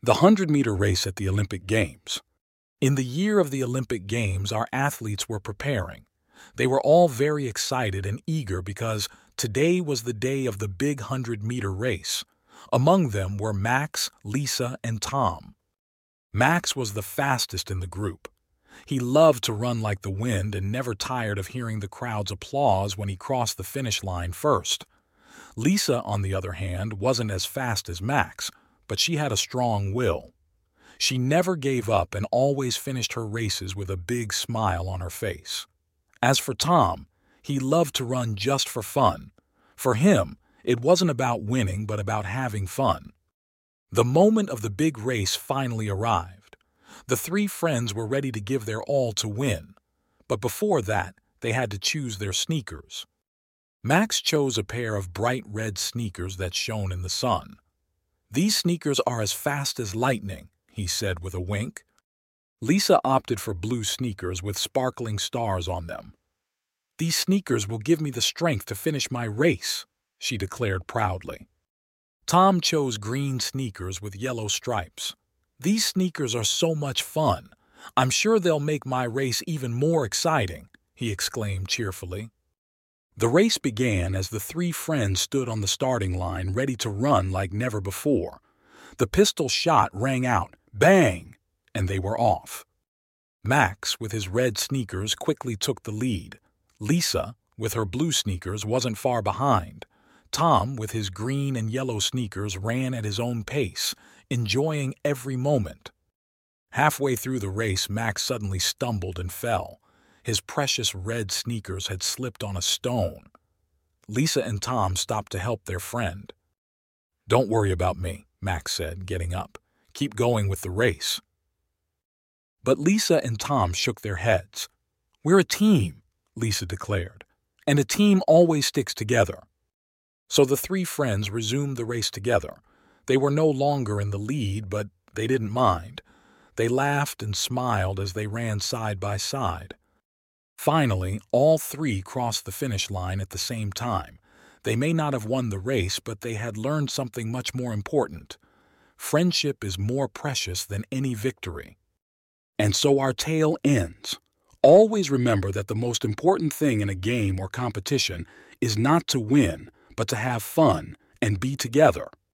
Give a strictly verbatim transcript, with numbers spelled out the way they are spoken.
The hundred-meter race at the Olympic Games. In the year of the Olympic Games, our athletes were preparing. They were all very excited and eager because today was the day of the big hundred-meter race. Among them were Max, Lisa, and Tom. Max was the fastest in the group. He loved to run like the wind and never tired of hearing the crowd's applause when he crossed the finish line first. Lisa, on the other hand, wasn't as fast as Max, but she had a strong will. She never gave up and always finished her races with a big smile on her face. As for Tom, he loved to run just for fun. For him, it wasn't about winning but about having fun. The moment of the big race finally arrived. The three friends were ready to give their all to win, but before that, they had to choose their sneakers. Max chose a pair of bright red sneakers that shone in the sun. "These sneakers are as fast as lightning," he said with a wink. Lisa opted for blue sneakers with sparkling stars on them. "These sneakers will give me the strength to finish my race," she declared proudly. Tom chose green sneakers with yellow stripes. "These sneakers are so much fun. I'm sure they'll make my race even more exciting," he exclaimed cheerfully. The race began as the three friends stood on the starting line ready to run like never before. The pistol shot rang out, bang, and they were off. Max, with his red sneakers, quickly took the lead. Lisa, with her blue sneakers, wasn't far behind. Tom, with his green and yellow sneakers, ran at his own pace, enjoying every moment. Halfway through the race, Max suddenly stumbled and fell. His precious red sneakers had slipped on a stone. Lisa and Tom stopped to help their friend. "Don't worry about me," Max said, getting up. "Keep going with the race." But Lisa and Tom shook their heads. "We're a team," Lisa declared, "and a team always sticks together." So the three friends resumed the race together. They were no longer in the lead, but they didn't mind. They laughed and smiled as they ran side by side. Finally, all three crossed the finish line at the same time. They may not have won the race, but they had learned something much more important. Friendship is more precious than any victory. And so our tale ends. Always remember that the most important thing in a game or competition is not to win, but to have fun and be together.